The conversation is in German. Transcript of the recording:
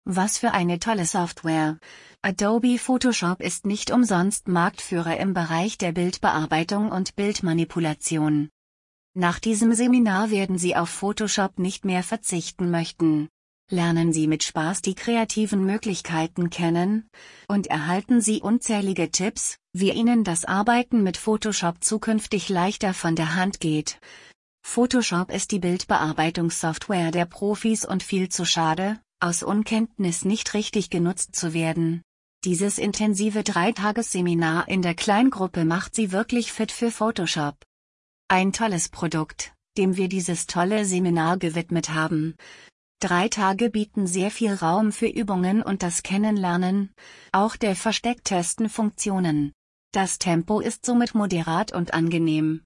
Was für eine tolle Software! Adobe Photoshop ist nicht umsonst Marktführer im Bereich der Bildbearbeitung und Bildmanipulation. Nach diesem Seminar werden Sie auf Photoshop nicht mehr verzichten möchten. Lernen Sie mit Spaß die kreativen Möglichkeiten kennen und erhalten Sie unzählige Tipps, wie Ihnen das Arbeiten mit Photoshop zukünftig leichter von der Hand geht. Photoshop ist die Bildbearbeitungssoftware der Profis und viel zu schade, aus Unkenntnis nicht richtig genutzt zu werden. Dieses intensive 3-Tages-Seminar in der Kleingruppe macht Sie wirklich fit für Photoshop. Ein tolles Produkt, dem wir dieses tolle Seminar gewidmet haben. 3 Tage bieten sehr viel Raum für Übungen und das Kennenlernen, auch der Verstecktesten Funktionen. Das Tempo ist somit moderat und angenehm.